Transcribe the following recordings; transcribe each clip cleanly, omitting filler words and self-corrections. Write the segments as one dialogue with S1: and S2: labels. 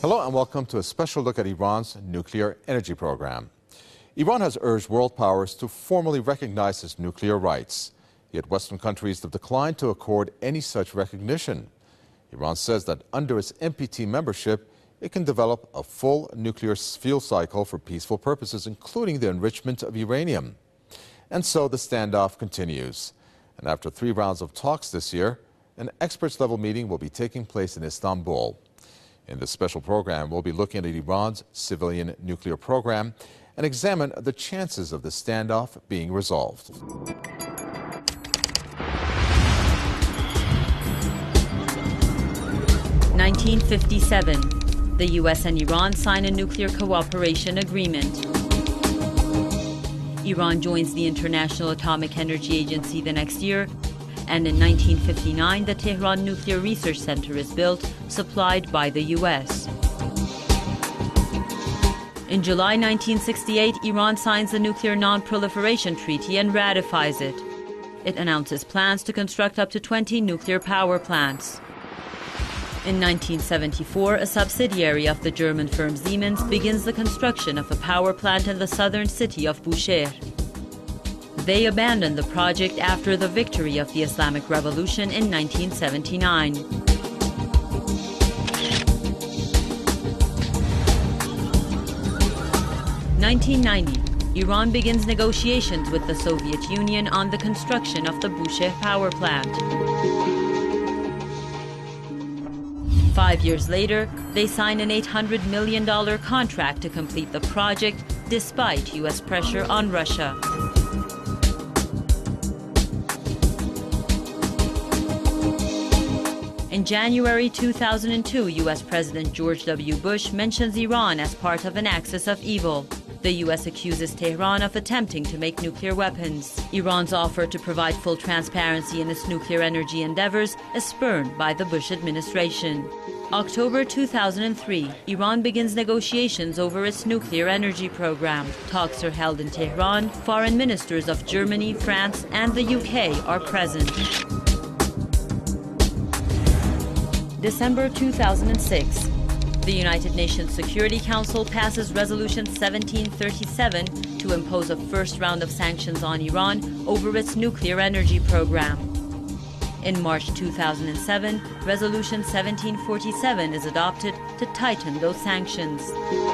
S1: Hello and welcome to a special look at Iran's nuclear energy program. Iran has urged world powers to formally recognize its nuclear rights. Yet Western countries have declined to accord any such recognition. Iran says that under its NPT membership, it can develop a full nuclear fuel cycle for peaceful purposes, including the enrichment of uranium. And so the standoff continues. And after 3 rounds of talks this year, an experts-level meeting will be taking place in Istanbul. In this special program, we'll be looking at Iran's civilian nuclear program and examine the chances of the standoff being resolved.
S2: In 1957, the U.S. and Iran sign a nuclear cooperation agreement. Iran joins the International Atomic Energy Agency the next year, and in 1959, the Tehran Nuclear Research Center is built, supplied by the U.S. In July 1968, Iran signs the Nuclear Non-Proliferation Treaty and ratifies it. It announces plans to construct up to 20 nuclear power plants. In 1974, a subsidiary of the German firm Siemens begins the construction of a power plant in the southern city of Bushehr. They abandoned the project after the victory of the Islamic Revolution in 1979. In 1990, Iran begins negotiations with the Soviet Union on the construction of the Bushehr power plant. 5 years later, they sign an $800 million contract to complete the project despite U.S. pressure on Russia. In January 2002, U.S. President George W. Bush mentions Iran as part of an axis of evil. The U.S. accuses Tehran of attempting to make nuclear weapons. Iran's offer to provide full transparency in its nuclear energy endeavors is spurned by the Bush administration. October 2003, Iran begins negotiations over its nuclear energy program. Talks are held in Tehran. Foreign ministers of Germany, France, and the UK are present. December 2006, the United Nations Security Council passes Resolution 1737 to impose a first round of sanctions on Iran over its nuclear energy program. In March 2007, Resolution 1747 is adopted to tighten those sanctions.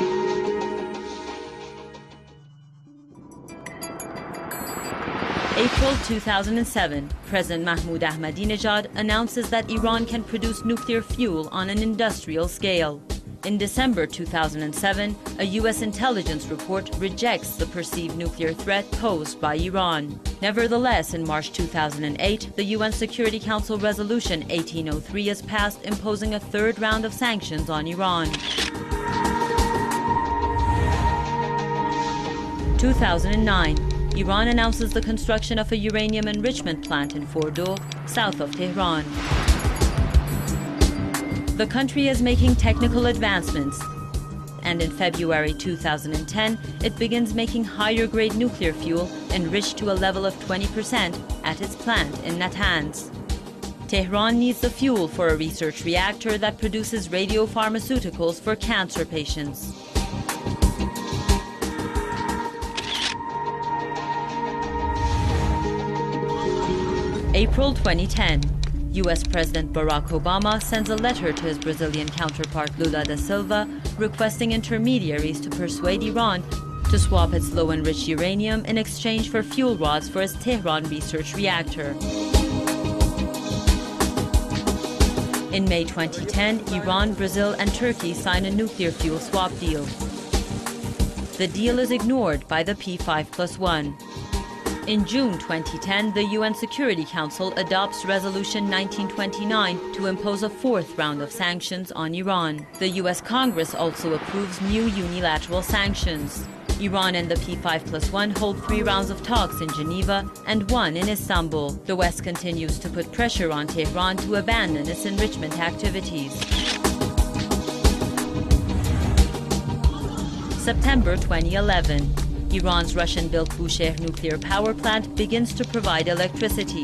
S2: April 2007, President Mahmoud Ahmadinejad announces that Iran can produce nuclear fuel on an industrial scale. In December 2007, a U.S. intelligence report rejects the perceived nuclear threat posed by Iran. Nevertheless, in March 2008, the UN Security Council Resolution 1803 is passed, imposing a third round of sanctions on Iran. 2009. Iran announces the construction of a uranium enrichment plant in Fordo, south of Tehran. The country is making technical advancements, and in February 2010, it begins making higher-grade nuclear fuel enriched to a level of 20% at its plant in Natanz. Tehran needs the fuel for a research reactor that produces radiopharmaceuticals for cancer patients. April 2010, U.S. President Barack Obama sends a letter to his Brazilian counterpart Lula da Silva requesting intermediaries to persuade Iran to swap its low-enriched uranium in exchange for fuel rods for its Tehran research reactor. In May 2010, Iran, Brazil, and Turkey sign a nuclear fuel swap deal. The deal is ignored by the P5+1. In June 2010, the UN Security Council adopts Resolution 1929 to impose a fourth round of sanctions on Iran. The US Congress also approves new unilateral sanctions. Iran and the P5+1 hold 3 rounds of talks in Geneva and 1 in Istanbul. The West continues to put pressure on Tehran to abandon its enrichment activities. September 2011. Iran's Russian-built Bushehr nuclear power plant begins to provide electricity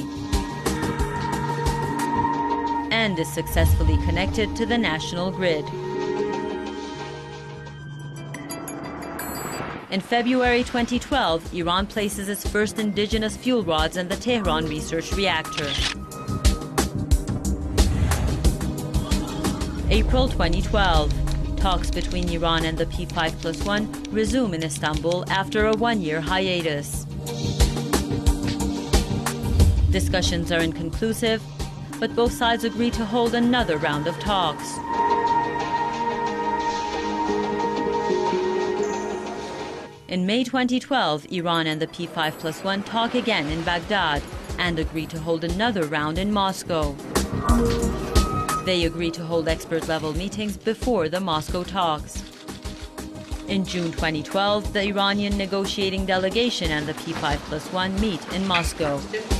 S2: and is successfully connected to the national grid. In February 2012, Iran places its first indigenous fuel rods in the Tehran research reactor. April 2012. Talks between Iran and the P5+1 resume in Istanbul after a one-year hiatus. Discussions are inconclusive, but both sides agree to hold another round of talks. In May 2012, Iran and the P5+1 talk again in Baghdad and agree to hold another round in Moscow. They agree to hold expert-level meetings before the Moscow talks. In June 2012, the Iranian negotiating delegation and the P5+1 meet in Moscow.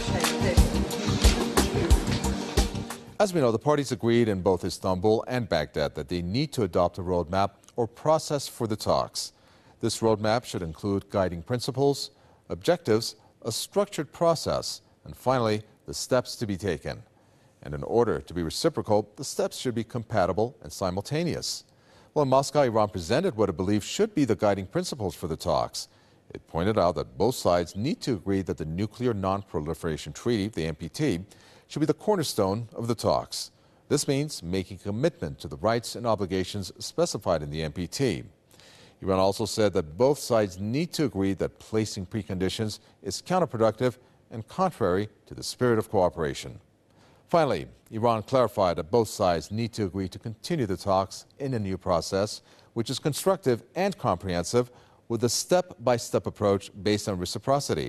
S1: As we know, the parties agreed in both Istanbul and Baghdad that they need to adopt a roadmap or process for the talks. This roadmap should include guiding principles, objectives, a structured process, and finally, the steps to be taken. And in order to be reciprocal, the steps should be compatible and simultaneous. Well, in Moscow, Iran presented what it believes should be the guiding principles for the talks. It pointed out that both sides need to agree that the Nuclear Non-Proliferation Treaty, the NPT, should be the cornerstone of the talks. This means making a commitment to the rights and obligations specified in the NPT. Iran also said that both sides need to agree that placing preconditions is counterproductive and contrary to the spirit of cooperation. Finally, Iran clarified that both sides need to agree to continue the talks in a new process, which is constructive and comprehensive, with a step-by-step approach based on reciprocity.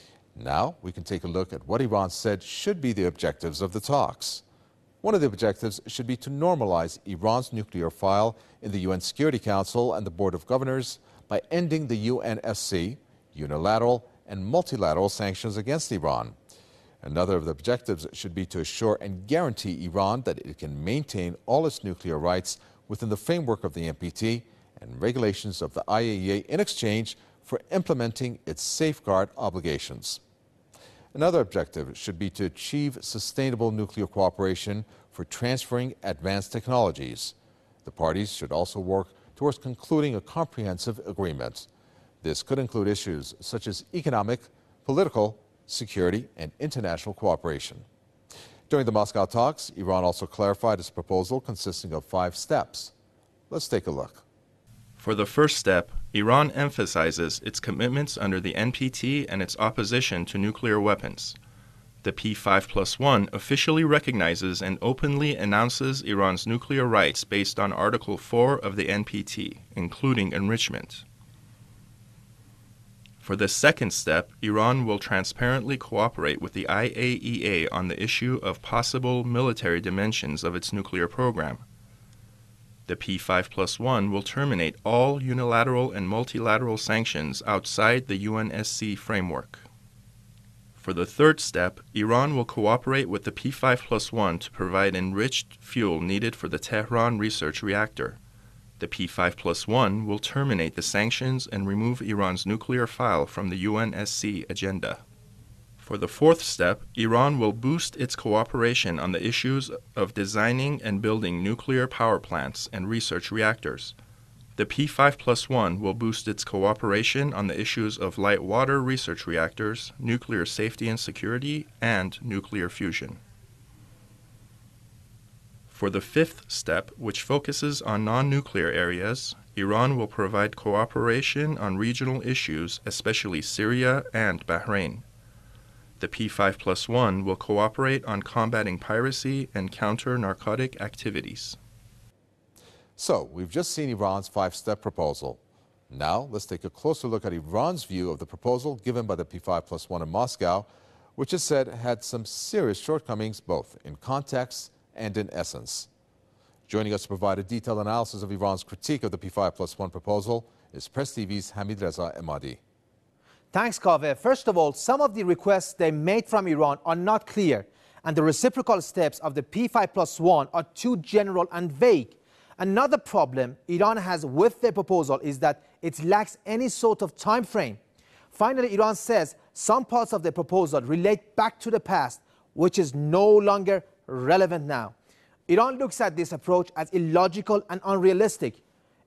S1: Now we can take a look at what Iran said should be the objectives of the talks. One of the objectives should be to normalize Iran's nuclear file in the UN Security Council and the Board of Governors by ending the UNSC, unilateral and multilateral sanctions against Iran. Another of the objectives should be to assure and guarantee Iran that it can maintain all its nuclear rights within the framework of the NPT and regulations of the IAEA in exchange for implementing its safeguard obligations. Another objective should be to achieve sustainable nuclear cooperation for transferring advanced technologies. The parties should also work towards concluding a comprehensive agreement. This could include issues such as economic, political, security, and international cooperation. During the Moscow talks, Iran also clarified its proposal consisting of 5 steps. Let's take a look.
S3: For the first step, Iran emphasizes its commitments under the NPT and its opposition to nuclear weapons. The P5+1 officially recognizes and openly announces Iran's nuclear rights based on Article 4 of the NPT, including enrichment. For the second step, Iran will transparently cooperate with the IAEA on the issue of possible military dimensions of its nuclear program. The P5+1 will terminate all unilateral and multilateral sanctions outside the UNSC framework. For the third step, Iran will cooperate with the P5+1 to provide enriched fuel needed for the Tehran research reactor. The P5+1 will terminate the sanctions and remove Iran's nuclear file from the UNSC agenda. For the fourth step, Iran will boost its cooperation on the issues of designing and building nuclear power plants and research reactors. The P5+1 will boost its cooperation on the issues of light water research reactors, nuclear safety and security, and nuclear fusion. For the fifth step, which focuses on non-nuclear areas, Iran will provide cooperation on regional issues, especially Syria and Bahrain. The P5+1 will cooperate on combating piracy and counter-narcotic activities.
S1: So, we've just seen Iran's 5-step proposal. Now, let's take a closer look at Iran's view of the proposal given by the P5+1 in Moscow, which is said had some serious shortcomings both in context and in essence. Joining us to provide a detailed analysis of Iran's critique of the P5+1 proposal is Press TV's Hamid Reza Emadi.
S4: Thanks, Kaveh. First of all, some of the requests they made from Iran are not clear, and the reciprocal steps of the P5+1 are too general and vague. Another problem Iran has with their proposal is that it lacks any sort of time frame. Finally, Iran says some parts of the proposal relate back to the past, which is no longer relevant now. Iran looks at this approach as illogical and unrealistic.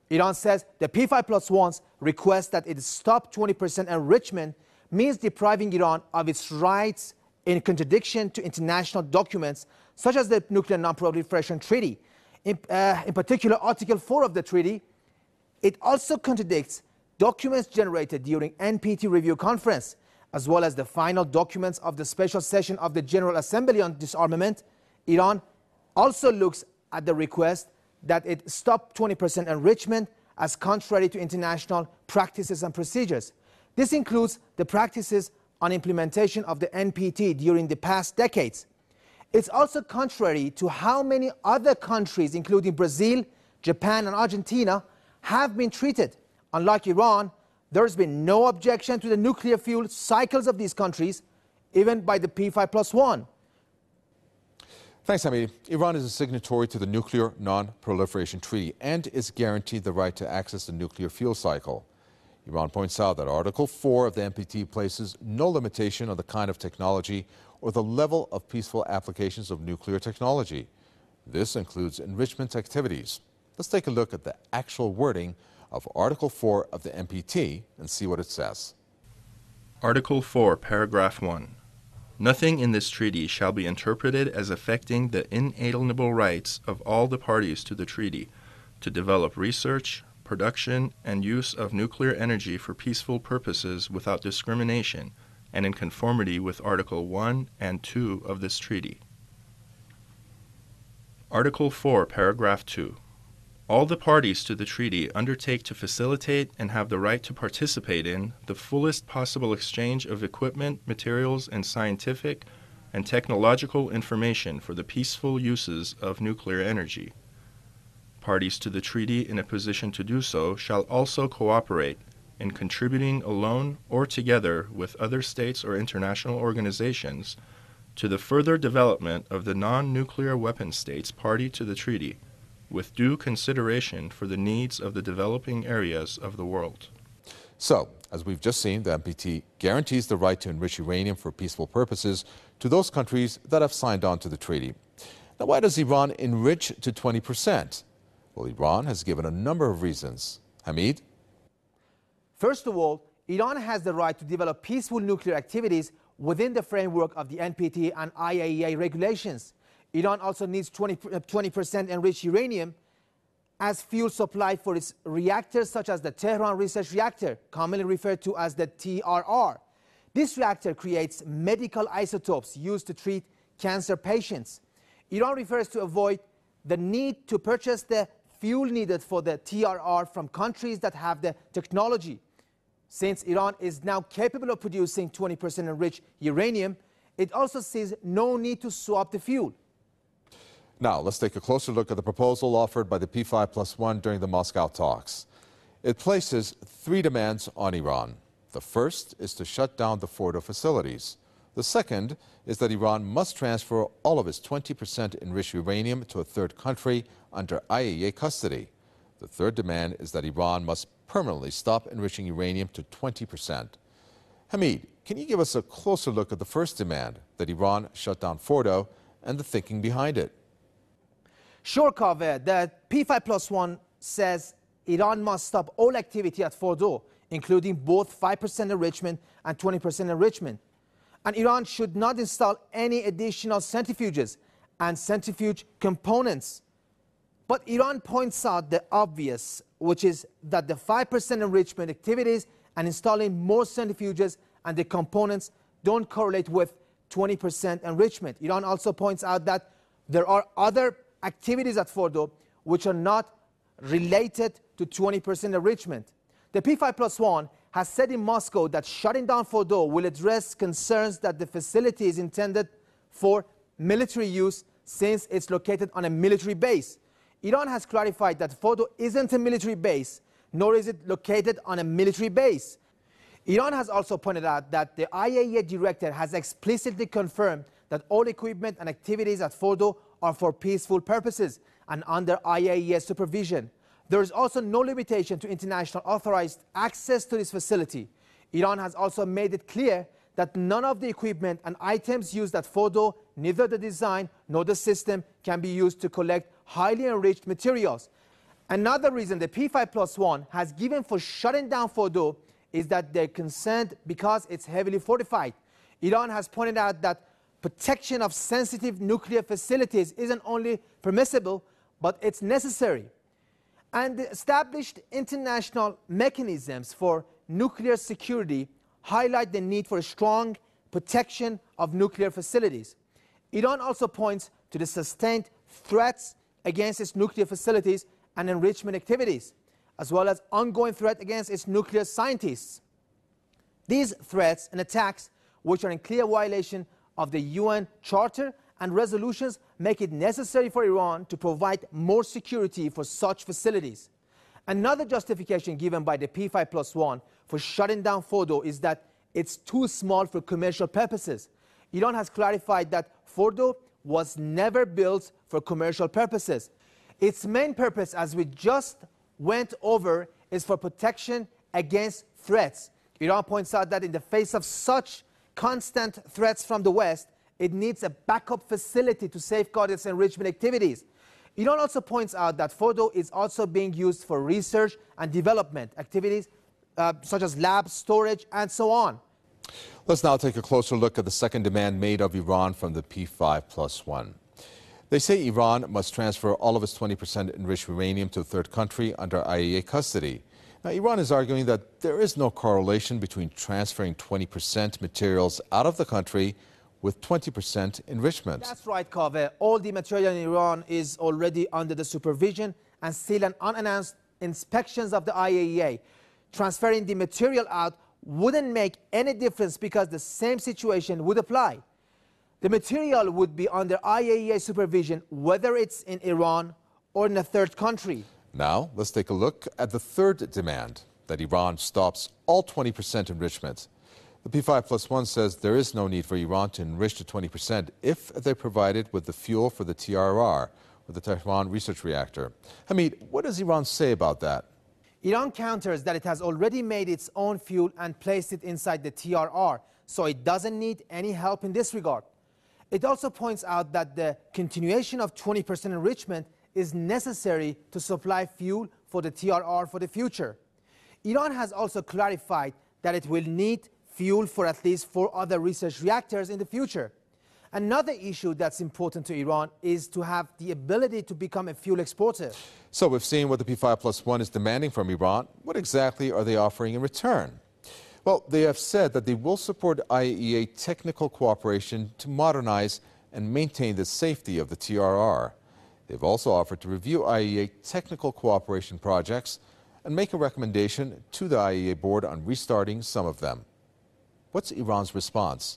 S4: Iran says the P5+1's request that it stop 20% enrichment means depriving Iran of its rights in contradiction to international documents such as the Nuclear Non-Proliferation Treaty. In particular, Article 4 of the treaty, it also contradicts documents generated during NPT review conference, as well as the final documents of the special session of the General Assembly on Disarmament. Iran also looks at the request that it stop 20% enrichment as contrary to international practices and procedures. This includes the practices on implementation of the NPT during the past decades. It's also contrary to how many other countries, including Brazil, Japan, and Argentina, have been treated. Unlike Iran, there has been no objection to the nuclear fuel cycles of these countries, even by the P5+1.
S1: Thanks, Hamid. Iran is a signatory to the Nuclear Non-Proliferation Treaty and is guaranteed the right to access the nuclear fuel cycle. Iran points out that Article 4 of the NPT places no limitation on the kind of technology or the level of peaceful applications of nuclear technology. This includes enrichment activities. Let's take a look at the actual wording of Article 4 of the NPT and see what it says.
S3: Article 4, Paragraph 1. Nothing in this treaty shall be interpreted as affecting the inalienable rights of all the parties to the treaty to develop research, production, and use of nuclear energy for peaceful purposes without discrimination and in conformity with Article 1 and 2 of this treaty. Article 4, Paragraph 2. All the parties to the treaty undertake to facilitate and have the right to participate in the fullest possible exchange of equipment, materials, and scientific and technological information for the peaceful uses of nuclear energy. Parties to the treaty in a position to do so shall also cooperate in contributing alone or together with other states or international organizations to the further development of the non-nuclear weapon states party to the treaty, with due consideration for the needs of the developing areas of the world.
S1: So, as we've just seen, the NPT guarantees the right to enrich uranium for peaceful purposes to those countries that have signed on to the treaty. Now, why does Iran enrich to 20%? Well, Iran has given a number of reasons. Hamid?
S4: First of all, Iran has the right to develop peaceful nuclear activities within the framework of the NPT and IAEA regulations. Iran also needs 20% enriched uranium as fuel supply for its reactors, such as the Tehran Research Reactor, commonly referred to as the TRR. This reactor creates medical isotopes used to treat cancer patients. Iran refers to avoid the need to purchase the fuel needed for the TRR from countries that have the technology. Since Iran is now capable of producing 20% enriched uranium, it also sees no need to swap the fuel.
S1: Now, let's take a closer look at the proposal offered by the P5+1 during the Moscow talks. It places 3 demands on Iran. The first is to shut down the Fordo facilities. The second is that Iran must transfer all of its 20% enriched uranium to a third country under IAEA custody. The third demand is that Iran must permanently stop enriching uranium to 20%. Hamid, can you give us a closer look at the first demand, that Iran shut down Fordo, and the thinking behind it?
S4: Sure, Kaveh. The P5+1 says Iran must stop all activity at Fordo, including both 5% enrichment and 20% enrichment. And Iran should not install any additional centrifuges and centrifuge components. But Iran points out the obvious, which is that the 5% enrichment activities and installing more centrifuges and the components don't correlate with 20% enrichment. Iran also points out that there are other activities at Fordo which are not related to 20% enrichment. The P5+1 has said in Moscow that shutting down Fordo will address concerns that the facility is intended for military use since it's located on a military base. Iran has clarified that Fordo isn't a military base, nor is it located on a military base. Iran has also pointed out that the IAEA director has explicitly confirmed that all equipment and activities at Fordo are for peaceful purposes and under IAEA supervision. There is also no limitation to international authorized access to this facility. Iran has also made it clear that none of the equipment and items used at Fordo, neither the design nor the system, can be used to collect highly enriched materials. Another reason the P5+1 has given for shutting down Fordo is that they're concerned because it's heavily fortified. Iran has pointed out that protection of sensitive nuclear facilities isn't only permissible, but it's necessary. And the established international mechanisms for nuclear security highlight the need for a strong protection of nuclear facilities. Iran also points to the sustained threats against its nuclear facilities and enrichment activities, as well as ongoing threat against its nuclear scientists. These threats and attacks, which are in clear violation of the UN Charter and resolutions, make it necessary for Iran to provide more security for such facilities. Another justification given by the P5+1 for shutting down Fordo is that it's too small for commercial purposes. Iran has clarified that Fordo was never built for commercial purposes. Its main purpose, as we just went over, is for protection against threats. Iran points out that in the face of such constant threats from the West, it needs a backup facility to safeguard its enrichment activities. Iran also points out that Fordo is also being used for research and development activities such as lab storage and so on.
S1: Let's now take a closer look at the second demand made of Iran from the P5+1. They say Iran must transfer all of its 20% enriched uranium to a third country under IAEA custody. Now, Iran is arguing that there is no correlation between transferring 20% materials out of the country with 20% enrichment.
S4: That's right, Kaveh. All the material in Iran is already under the supervision and still an unannounced inspections of the IAEA. Transferring the material out wouldn't make any difference because the same situation would apply. The material would be under IAEA supervision whether it's in Iran or in a third country.
S1: Now, let's take a look at the third demand, that Iran stops all 20% enrichment. The P5+1 says there is no need for Iran to enrich to 20% if they're provided with the fuel for the TRR, or the Tehran Research Reactor. Hamid, what does Iran say about that?
S4: Iran counters that it has already made its own fuel and placed it inside the TRR, so it doesn't need any help in this regard. It also points out that the continuation of 20% enrichment is necessary to supply fuel for the TRR for the future. Iran has also clarified that it will need fuel for at least 4 other research reactors in the future. Another issue that's important to Iran is to have the ability to become a fuel exporter.
S1: So we've seen what the P5+1 is demanding from Iran. What exactly are they offering in return? Well, they have said that they will support IAEA technical cooperation to modernize and maintain the safety of the TRR. They've also offered to review IAEA technical cooperation projects and make a recommendation to the IAEA board on restarting some of them. What's Iran's response?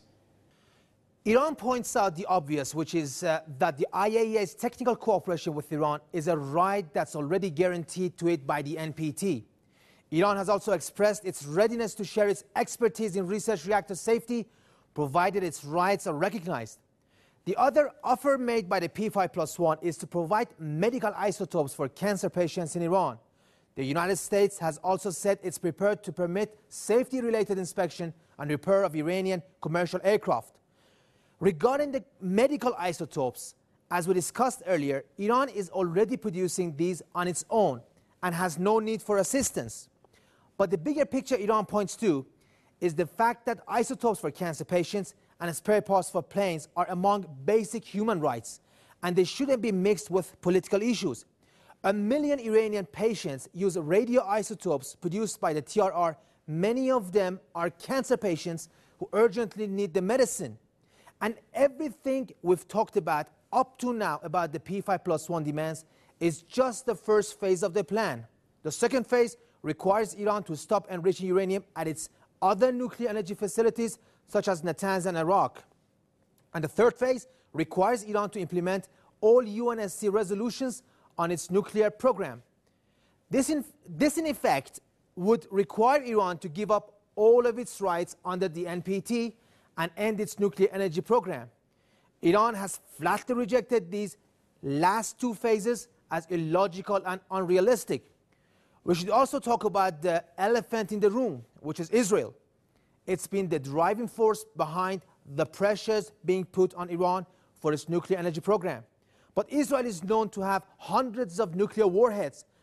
S4: Iran points out the obvious, which is that the IAEA's technical cooperation with Iran is a right that's already guaranteed to it by the NPT. Iran has also expressed its readiness to share its expertise in research reactor safety, provided its rights are recognized. The other offer made by the P5+1 is to provide medical isotopes for cancer patients in Iran. The United States has also said it's prepared to permit safety-related inspection and repair of Iranian commercial aircraft. Regarding the medical isotopes, as we discussed earlier, Iran is already producing these on its own and has no need for assistance. But the bigger picture Iran points to is the fact that isotopes for cancer patients and spare parts for planes are among basic human rights, and they shouldn't be mixed with political issues. 1 million Iranian patients use radioisotopes produced by the TRR. Many of them are cancer patients who urgently need the medicine. And everything we've talked about up to now about the P5+1 demands is just the first phase of the plan. The second phase requires Iran to stop enriching uranium at its other nuclear energy facilities, such as Natanz and Arak. And the third phase requires Iran to implement all UNSC resolutions on its nuclear program. This in effect would require Iran to give up all of its rights under the NPT and end its nuclear energy program. Iran has flatly rejected these last 2 phases as illogical and unrealistic. We should also talk about the elephant in the room, which is Israel. It's been the driving force behind the pressures being put on Iran for its nuclear energy program. But Israel is known to have hundreds of nuclear warheads,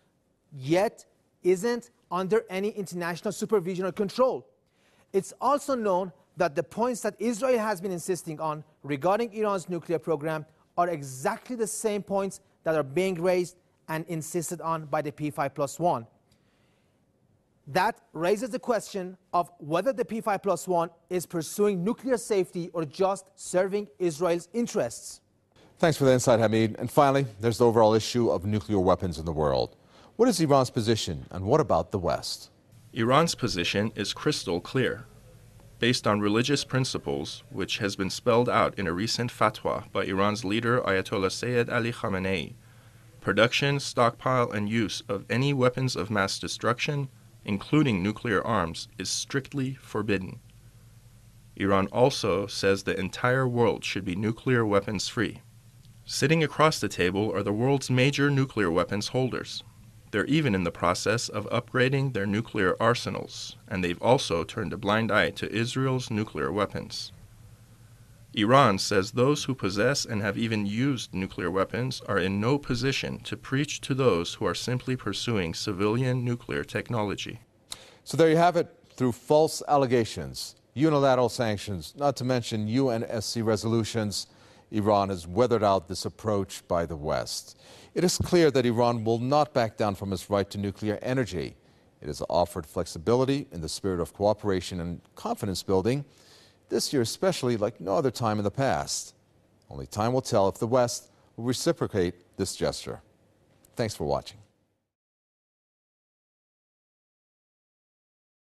S4: yet isn't under any international supervision or control. It's also known that the points that Israel has been insisting on regarding Iran's nuclear program are exactly the same points that are being raised and insisted on by the P5+1. That raises the question of whether the P5+1 is pursuing nuclear safety or just serving Israel's interests.
S1: Thanks for the insight, Hamid. And finally, there's the overall issue of nuclear weapons in the world. What is Iran's position, and what about the West?
S3: Iran's position is crystal clear. Based on religious principles, which has been spelled out in a recent fatwa by Iran's leader Ayatollah Sayyid Ali Khamenei, production, stockpile, and use of any weapons of mass destruction, including nuclear arms, is strictly forbidden. Iran also says the entire world should be nuclear weapons free. Sitting across the table are the world's major nuclear weapons holders. They're even in the process of upgrading their nuclear arsenals, and they've also turned a blind eye to Israel's nuclear weapons. Iran says those who possess and have even used nuclear weapons are in no position to preach to those who are simply pursuing civilian nuclear technology.
S1: So there you have it. Through false allegations, unilateral sanctions, not to mention UNSC resolutions, Iran has weathered out this approach by the West. It is clear that Iran will not back down from its right to nuclear energy. It has offered flexibility in the spirit of cooperation and confidence building, this year especially like no other time in the past. Only time will tell if the West will reciprocate this gesture. Thanks for watching.